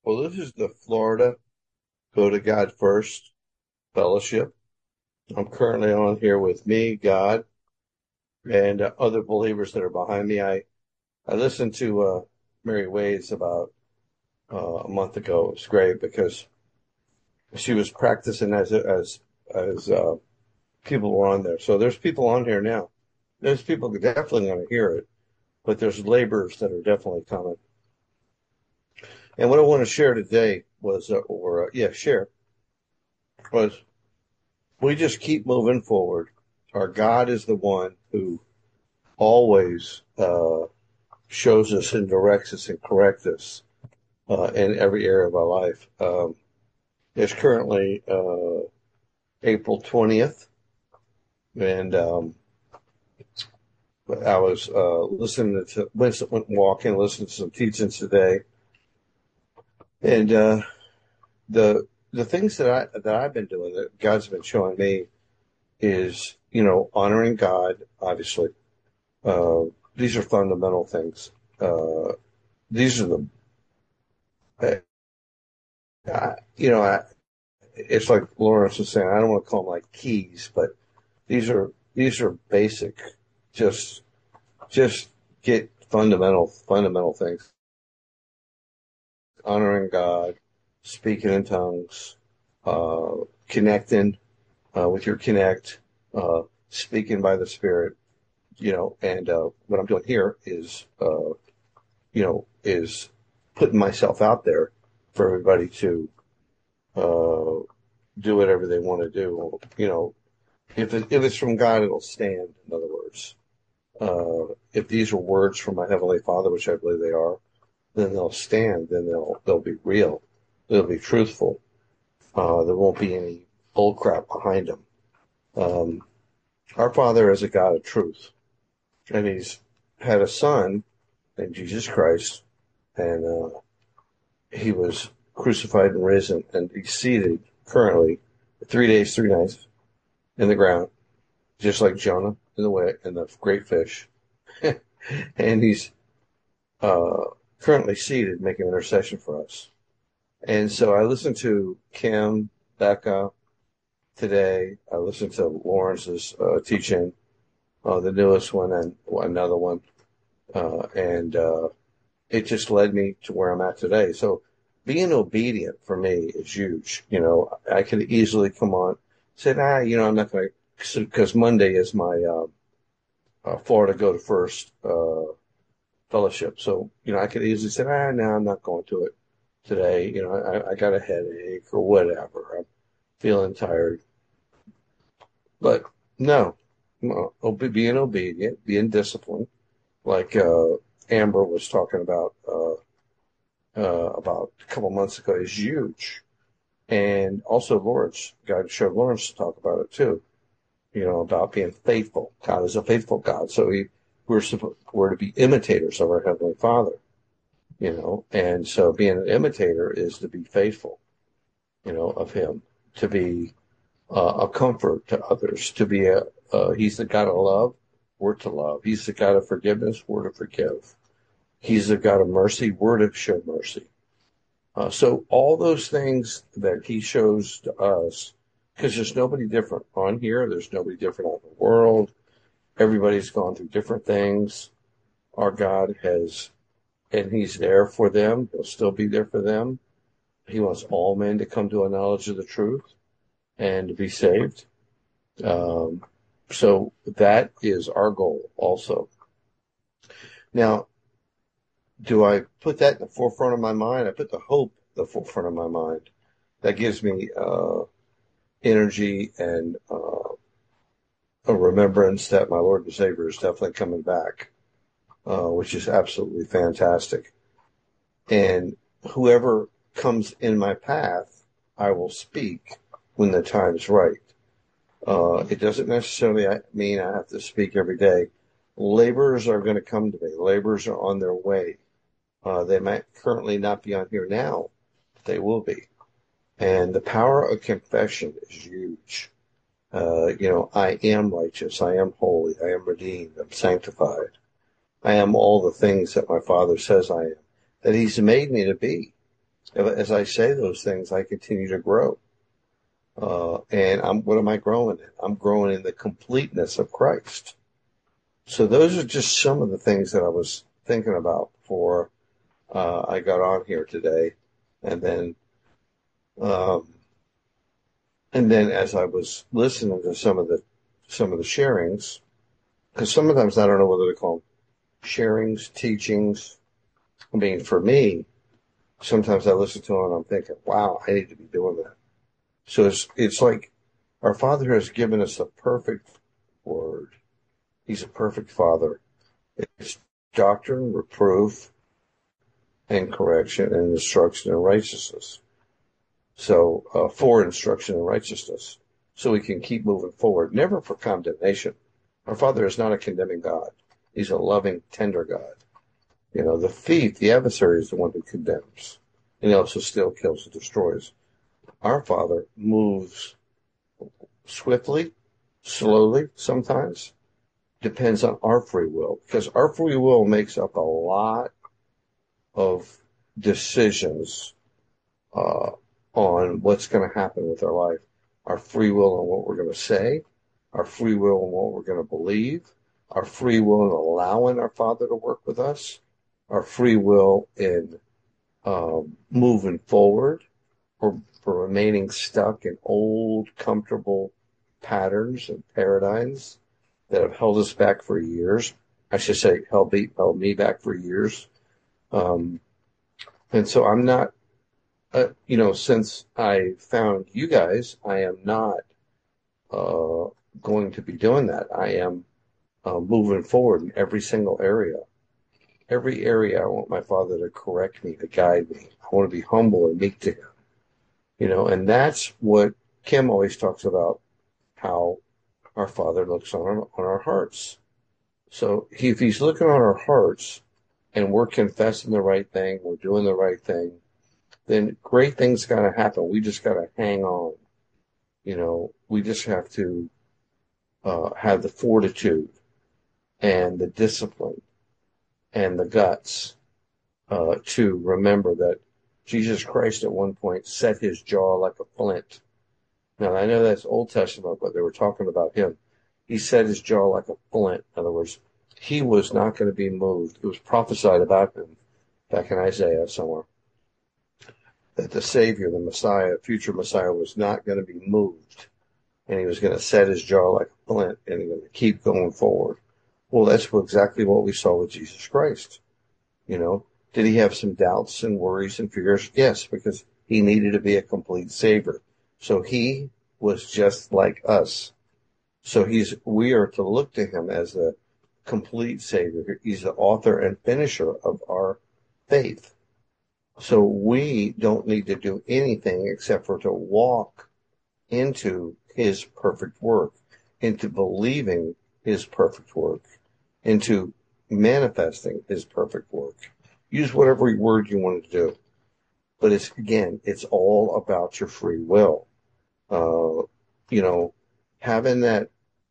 Well, this is the Florida Go to God First Fellowship. I'm currently on here with me, God, and other believers that are behind me. I listened to Mary Wade's about a month ago. It was great because she was practicing as people were on there. So there's people on here now. There's people that definitely going to hear it, but there's laborers that are definitely coming. And what I want to share today was, share was we just keep moving forward. Our God is the one who always shows us and directs us and corrects us in every area of our life. It's currently April 20th, and I was listening to Winston went walking, listening to some teachings today, and the things that I've been doing that God's been showing me is honoring God, obviously. Uh, these are fundamental things. Uh, these are the I, it's like Lawrence was saying. I don't want to call them like keys, but these are basic. Just just get fundamental things. Honoring God, speaking in tongues, uh, connecting with your connect, speaking by the Spirit. And what I'm doing here is putting myself out there for everybody to uh, do whatever they want to do. If it's from God, it'll stand. In other words, if these are words from my heavenly Father, which I believe they are, then they'll stand. Then they'll be real. They'll be truthful. There won't be any bull crap behind them. Um, our Father is a God of truth, and He's had a Son named Jesus Christ, and He was crucified and risen, and He's seated currently 3 days, 3 nights in the ground, just like Jonah in the great fish. And he's uh, currently seated making intercession for us. And so I listened to Kim, Becca today. I listened to Lawrence's teaching, the newest one and another one. And it just led me to where I'm at today. So being obedient for me is huge. I could easily come on, say, I'm not going to, because Monday is my Florida Go to First fellowship. So, I could easily say, no, I'm not going to it today. I got a headache or whatever. I'm feeling tired. But no, being obedient, being disciplined, like Amber was talking about a couple months ago, is huge. And also Lawrence, God showed Lawrence to talk about it too, about being faithful. God is a faithful God. So we're to be imitators of our Heavenly Father, and so being an imitator is to be faithful, of Him, to be a comfort to others, to be He's the God of love, we're to love. He's the God of forgiveness, we're to forgive. He's the God of mercy, we're to show mercy. So all those things that He shows to us, because there's nobody different on here, there's nobody different out in the world. Everybody's gone through different things. Our God has, and He's there for them. He'll still be there for them. He wants all men to come to a knowledge of the truth and to be saved. Um, so that is our goal also. Now, do I put that in the forefront of my mind? I put the hope in the forefront of my mind. That gives me energy and a remembrance that my Lord and Savior is definitely coming back, which is absolutely fantastic. And whoever comes in my path, I will speak when the time's right. It doesn't necessarily mean I have to speak every day. Laborers are going to come to me. Laborers are on their way. They might currently not be on here now, but they will be. And the power of confession is huge. I am righteous. I am holy. I am redeemed. I'm sanctified. I am all the things that my Father says I am, that He's made me to be. As I say those things, I continue to grow. And what am I growing in? I'm growing in the completeness of Christ. So those are just some of the things that I was thinking about before I got on here today. And then, um, and then as I was listening to some of the sharings, because sometimes I don't know whether to call them sharings, teachings. I mean, for me, sometimes I listen to them and I'm thinking, wow, I need to be doing that. So it's like our Father has given us a perfect word. He's a perfect Father. It's doctrine, reproof, and correction, and instruction in righteousness. So, for instruction in righteousness. So we can keep moving forward, never for condemnation. Our Father is not a condemning God. He's a loving, tender God. You know, the thief, the adversary, is the one who condemns. And he also still kills and destroys. Our Father moves swiftly, slowly, sometimes. Depends on our free will. Because our free will makes up a lot of decisions on what's going to happen with our life. Our free will on what we're going to say, our free will on what we're going to believe, our free will in allowing our Father to work with us, our free will in moving forward, or for remaining stuck in old, comfortable patterns and paradigms that have held us back for years. I should say, held me back for years. And so I'm not, since I found you guys, I am not going to be doing that. I am moving forward in every single area. Every area, I want my Father to correct me, to guide me. I want to be humble and meek to Him. And that's what Kim always talks about, how our Father looks on our hearts. So if He's looking on our hearts and we're confessing the right thing, we're doing the right thing, then great things got to happen. We just got to hang on. We just have to have the fortitude and the discipline and the guts to remember that Jesus Christ at one point set His jaw like a flint. Now, I know that's Old Testament, but they were talking about Him. He set His jaw like a flint. In other words, He was not going to be moved. It was prophesied about Him back in Isaiah somewhere, that the Savior, the Messiah, future Messiah, was not going to be moved. And He was going to set His jaw like a flint, and He was going to keep going forward. Well, that's exactly what we saw with Jesus Christ. Did He have some doubts and worries and fears? Yes, because He needed to be a complete Savior. So He was just like us. So we are to look to Him as a complete Savior. He's the author and finisher of our faith. So we don't need to do anything except for to walk into His perfect work, into believing His perfect work, into manifesting His perfect work. Use whatever word you want to do. But it's all about your free will. Having that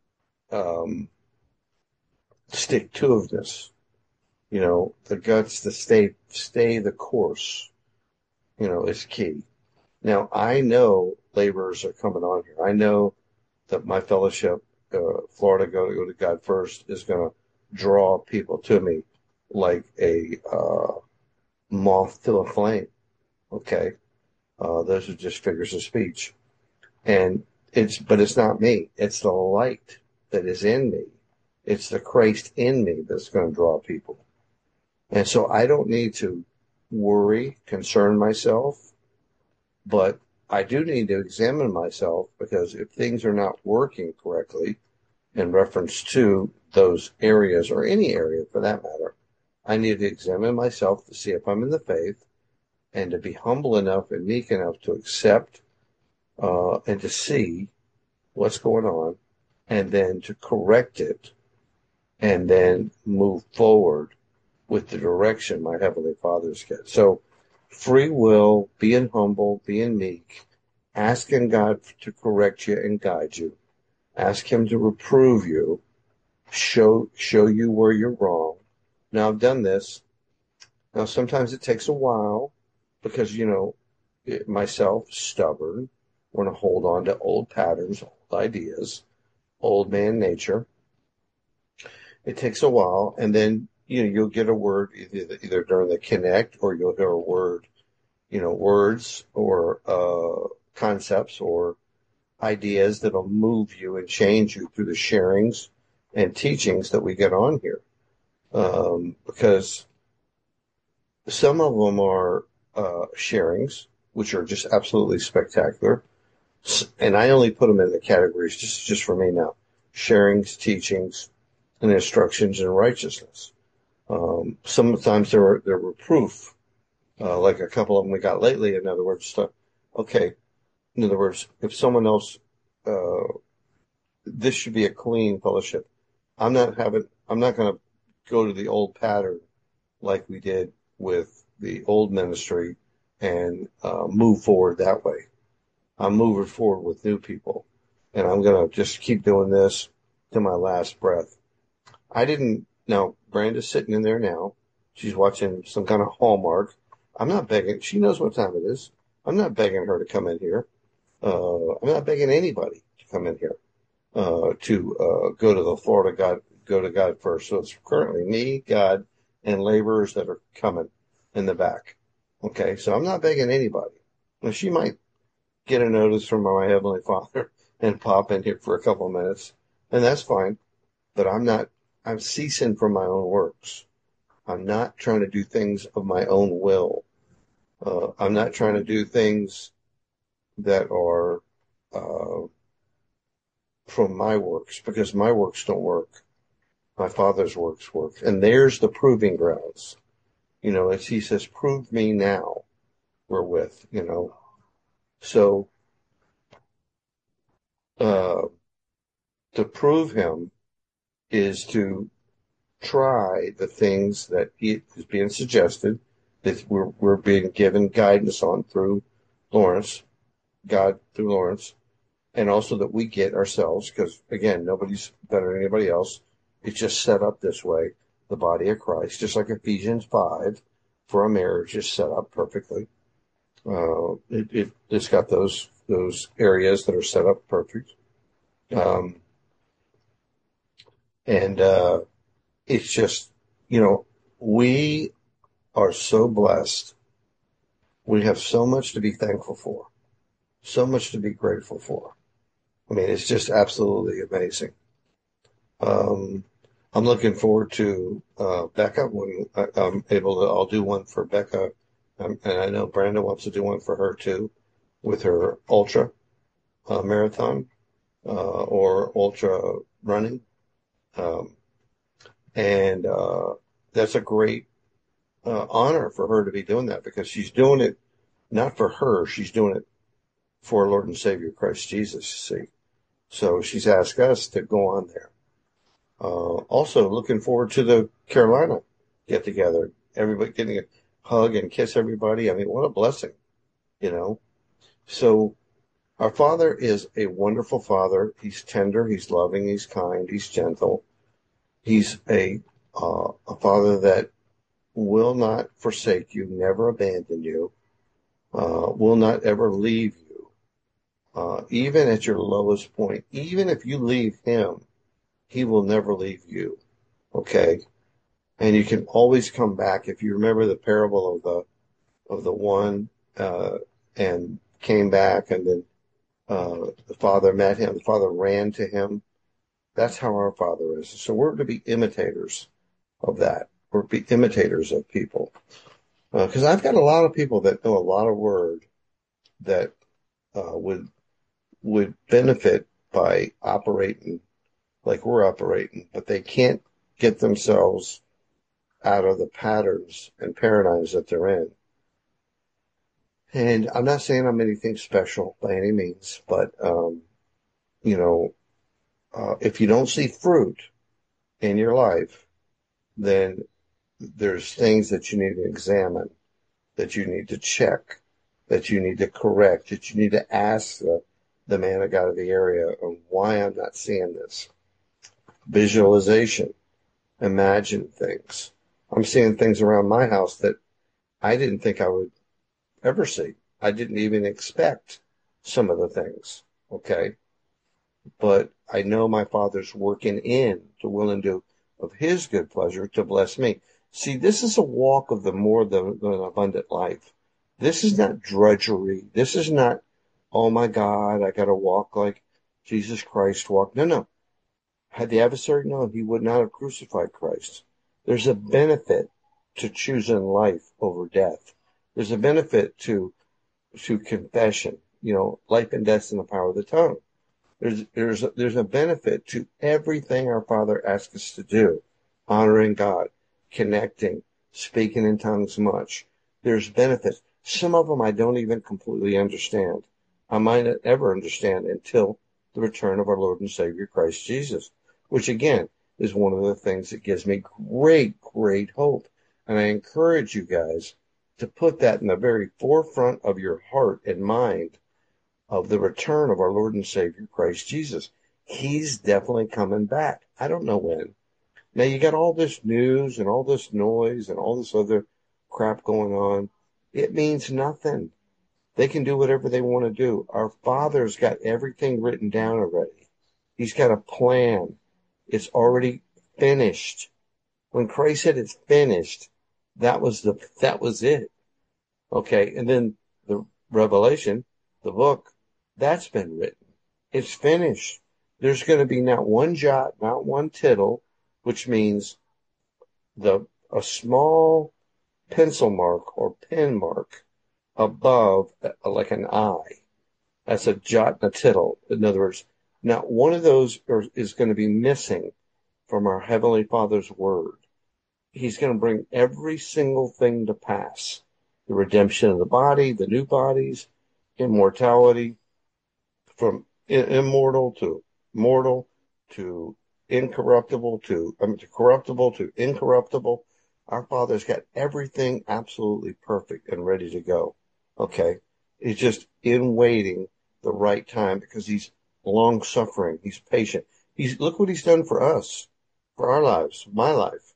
stick-to-itiveness, the guts to stay the course, is key. Now, I know laborers are coming on here. I know that my fellowship, Florida Go to God First, is going to draw people to me like a moth to a flame. Okay, those are just figures of speech, but it's not me. It's the light that is in me. It's the Christ in me that's going to draw people. And so I don't need to worry, concern myself, but I do need to examine myself, because if things are not working correctly in reference to those areas, or any area for that matter, I need to examine myself to see if I'm in the faith, and to be humble enough and meek enough to accept and to see what's going on, and then to correct it, and then move forward with the direction my Heavenly Father's got. So free will, being humble, being meek, asking God to correct you and guide you, ask Him to reprove you, show you where you're wrong. Now, I've done this. Now, sometimes it takes a while because, myself, stubborn, want to hold on to old patterns, old ideas, old man nature. It takes a while, and then, you'll get a word either during the connect, or you'll hear a word, words or concepts or ideas that'll move you and change you through the sharings and teachings that we get on here. Because some of them are sharings, which are just absolutely spectacular. And I only put them in the categories just for me now: sharings, teachings, and instructions in righteousness. Sometimes they're reproof, like a couple of them we got lately. In other words, okay, in other words, if someone else, uh, this should be a clean fellowship. I'm not going to go to the old pattern like we did with the old ministry and move forward that way. I'm moving forward with new people, and I'm going to just keep doing this to my last breath. I didn't. Now, Branda's sitting in there now. She's watching some kind of Hallmark. I'm not begging. She knows what time it is. I'm not begging her to come in here. I'm not begging anybody to come in here to go to the Florida God, go to God first. So it's currently me, God, and laborers that are coming in the back. Okay, so I'm not begging anybody. Now, she might get a notice from my Heavenly Father and pop in here for a couple of minutes, and that's fine. But I'm not. I'm ceasing from my own works. I'm not trying to do things of my own will. I'm not trying to do things that are uh, from my works, because my works don't work. My Father's works work. And there's the proving grounds. As he says, prove me now wherewith. So uh, to prove him is to try the things that he is being suggested, that we're being given guidance on through Lawrence, God through Lawrence, and also that we get ourselves, because again, nobody's better than anybody else. It's just set up this way, the body of Christ, just like Ephesians 5 for a marriage is set up perfectly. It's got those areas that are set up perfect. Um, and it's just, we are so blessed. We have so much to be thankful for, so much to be grateful for. I mean, it's just absolutely amazing. Um, I'm looking forward to Becca when I'm able to. I'll do one for Becca, and I know Brandon wants to do one for her too, with her ultra marathon or ultra running, um, and that's a great honor for her to be doing that, because she's doing it not for her, she's doing it for our Lord and Savior Christ Jesus. See, so she's asked us to go on there. Also, looking forward to the Carolina get together. Everybody getting a hug and kiss everybody. I mean, what a blessing, you know. So, our Father is a wonderful Father. He's tender, He's loving, He's kind, He's gentle. He's a Father that will not forsake you, never abandon you, will not ever leave you, even at your lowest point. Even if you leave Him, He will never leave you. Okay, and you can always come back. If you remember the parable of the one and came back, and then the Father met him. The Father ran to him. That's how our Father is. So we're to be imitators of that. We're to be imitators of people. Because I've got a lot of people that know a lot of word that would benefit by operating like we're operating, but they can't get themselves out of the patterns and paradigms that they're in. And I'm not saying I'm anything special by any means, but you know, if you don't see fruit in your life, then there's things that you need to examine, that you need to check, that you need to correct, that you need to ask the man of God of the area of why I'm not seeing this. Visualization, imagine things. I'm seeing things around my house that I didn't think I would ever see. I didn't even expect some of the things. Okay. But I know my Father's working in the will and do of his good pleasure to bless me. See, this is a walk of the more than abundant life. This is not drudgery. This is not, oh my God, I got to walk like Jesus Christ walked. No, no. Had the adversary known, he would not have crucified Christ. There's a benefit to choosing life over death. There's a benefit to confession. Life and death in the power of the tongue. There's a benefit to everything our Father asks us to do, honoring God, connecting, speaking in tongues much. There's benefits. Some of them I don't even completely understand. I might not ever understand until the return of our Lord and Savior Christ Jesus, which again is one of the things that gives me great, great hope. And I encourage you guys to put that in the very forefront of your heart and mind of the return of our Lord and Savior Christ Jesus. He's definitely coming back. I don't know when. Now you got all this news and all this noise and all this other crap going on. It means nothing. They can do whatever they want to do. Our Father's got everything written down already. He's got a plan. It's already finished. When Christ said it's finished, that was it. Okay. And then the Revelation, the book, that's been written. It's finished. There's going to be not one jot, not one tittle, which means a small pencil mark or pen mark above, like an I. That's a jot and a tittle. In other words, not one of those is going to be missing from our Heavenly Father's word. He's going to bring every single thing to pass. The redemption of the body, the new bodies, immortality, from immortal to mortal to incorruptible to corruptible to incorruptible. Our Father's got everything absolutely perfect and ready to go. Okay. He's just in waiting the right time because he's long suffering. He's patient. Look what he's done for us, for our lives, my life.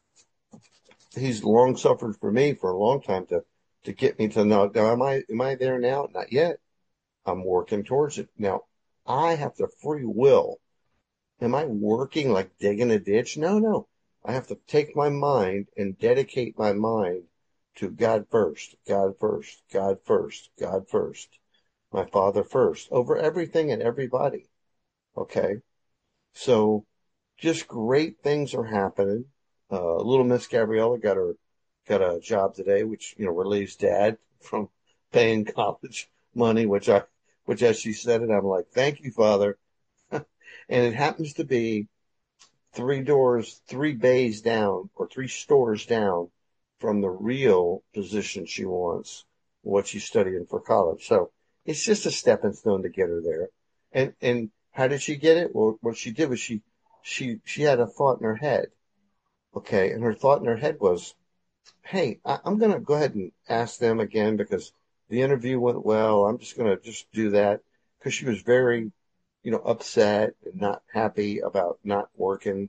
He's long suffered for me for a long time to get me to know. Now, am I there now? Not yet. I'm working towards it. Now, I have the free will. Am I working like digging a ditch? No, no. I have to take my mind and dedicate my mind to God first, God first, God first, God first, my Father first, over everything and everybody. Okay? So, just great things are happening. Little Miss Gabriella got a job today, which, relieves Dad from paying college money, which as she said it, I'm like, thank you, Father. And it happens to be 3 bays down or 3 stores down from the real position she wants, what she's studying for college. So it's just a stepping stone to get her there. And how did she get it? Well, what she did was she had a thought in her head. Okay. And her thought in her head was, hey, I'm going to go ahead and ask them again because the interview went well. I'm just going to just do that because she was very, upset and not happy about not working,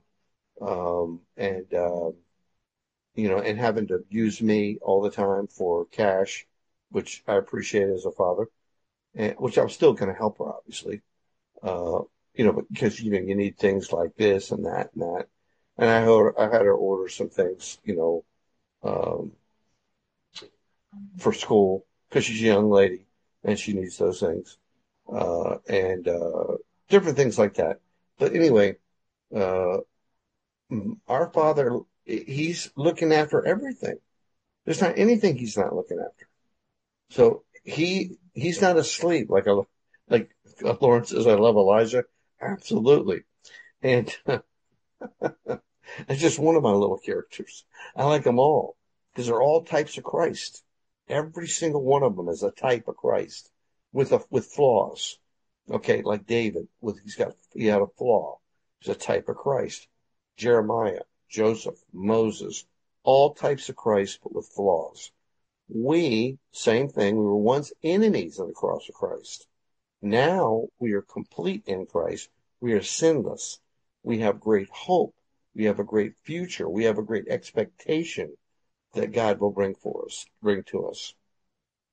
and having to use me all the time for cash, which I appreciate as a father, and which I'm still going to help her, obviously, because, you need things like this and that and that. And I had her order some things, um, for school because she's a young lady and she needs those things, and different things like that. But anyway, uh, our Father, he's looking after everything. There's not anything he's not looking after. So he's not asleep like Lawrence says. I love Elijah, absolutely, and it's just one of my little characters. I like them all because they're all types of Christ. Every single one of them is a type of Christ with flaws. Okay, like David, he had a flaw. He's a type of Christ. Jeremiah, Joseph, Moses, all types of Christ, but with flaws. Same thing. We were once enemies of the cross of Christ. Now we are complete in Christ. We are sinless. We have great hope. We have a great future. We have a great expectation that God will bring to us.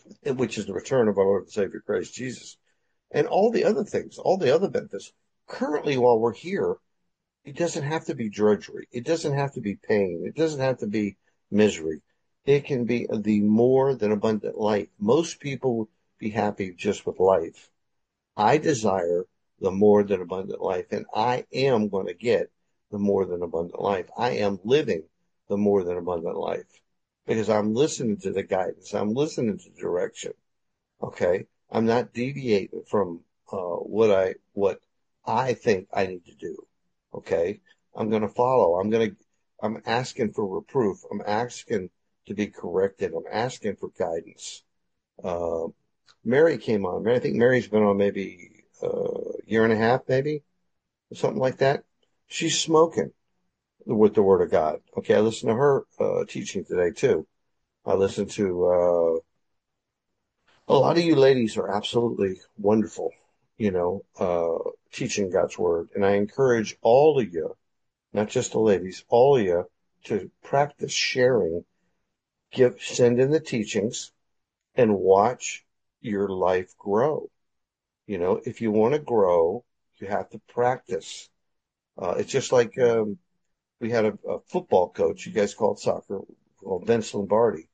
which is the return of our Lord and Savior Christ Jesus, and all the other things, all the other benefits. Currently, while we're here, it doesn't have to be drudgery. It doesn't have to be pain. It doesn't have to be misery. It can be the more than abundant life. Most people would be happy just with life. I desire the more than abundant life, and I am going to get the more than abundant life. I am living the more than abundant life because I'm listening to the guidance. I'm listening to the direction. Okay. I'm not deviating from what I think I need to do. Okay. I'm going to follow. I'm asking for reproof. I'm asking to be corrected. I'm asking for guidance. Uh, Mary came on. I think Mary's been on maybe a year and a half, maybe something like that. She's smoking with the Word of God. Okay. I listened to her, teaching today too. I listened to, a lot of you ladies are absolutely wonderful, teaching God's word. And I encourage all of you, not just the ladies, all of you to practice sharing, send in the teachings and watch your life grow. If you want to grow, you have to practice. It's just like, we had a football coach, you guys called soccer, called Vince Lombardi.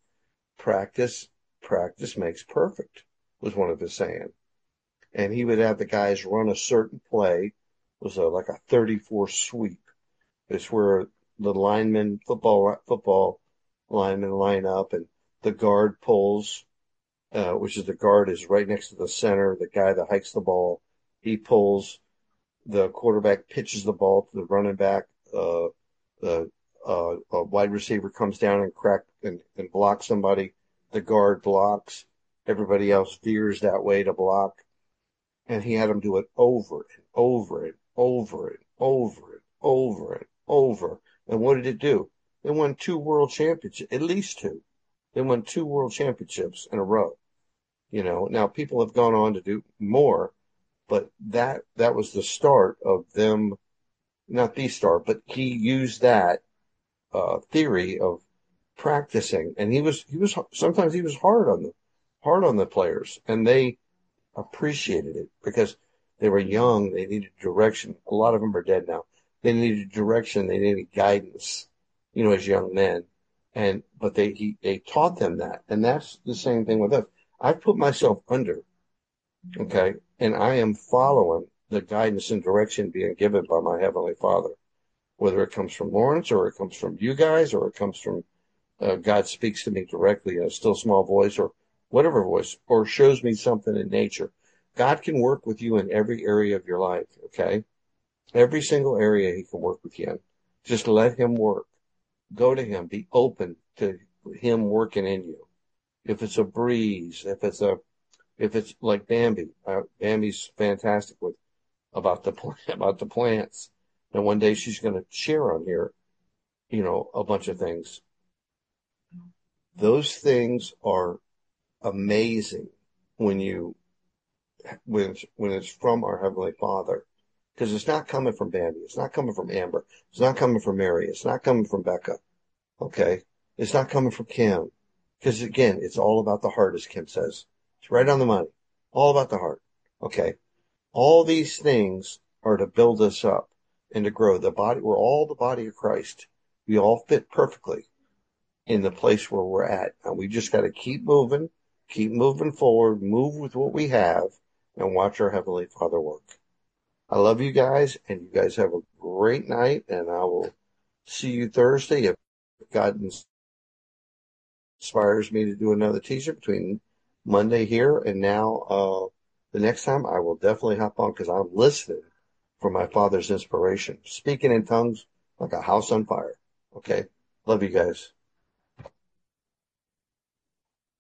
Practice makes perfect, was one of his sayings. And he would have the guys run a certain play. It was like a 34 sweep. It's where the football linemen line up, and the guard pulls, which is the guard is right next to the center, the guy that hikes the ball. He pulls, the quarterback pitches the ball to the running back, the a wide receiver comes down and blocks somebody. The guard blocks. Everybody else veers that way to block. And he had them do it over and over and over and over and over and over. And what did it do? They won 2 world championships, at least 2. They won 2 world championships in a row. Now people have gone on to do more, but that was the start of them, not the start, but he used that theory of practicing, and he was sometimes he was hard on the players, and they appreciated it because they were young. They needed direction. A lot of them are dead now. They needed direction. They needed guidance, as young men. But they taught them that. And that's the same thing with us. I've put myself under, okay, and I am following the guidance and direction being given by my Heavenly Father, whether it comes from Lawrence or it comes from you guys or it comes from God speaks to me directly in a still small voice or whatever voice, or shows me something in nature. God can work with you in every area of your life, okay? Every single area he can work with you in. Just let him work. Go to him. Be open to him working in you. If it's a breeze, if it's like Bambi, Bambi's fantastic about the plants. And one day she's going to share on here, a bunch of things. Those things are amazing when it's from our Heavenly Father, because it's not coming from Bambi, it's not coming from Amber, it's not coming from Mary, it's not coming from Becca, okay? It's not coming from Kim, because again, it's all about the heart, as Kim says. It's right on the money, all about the heart, okay? All these things are to build us up and to grow the body. We're all the body of Christ. We all fit perfectly in the place where we're at, and we just got to keep moving forward, move with what we have, and watch our Heavenly Father work. I love you guys, and you guys have a great night, and I will see you Thursday if God inspires me to do another teacher between Monday here and now. The next time I will definitely hop on because I'm listening for my Father's inspiration, speaking in tongues like a house on fire. Okay. Love you guys.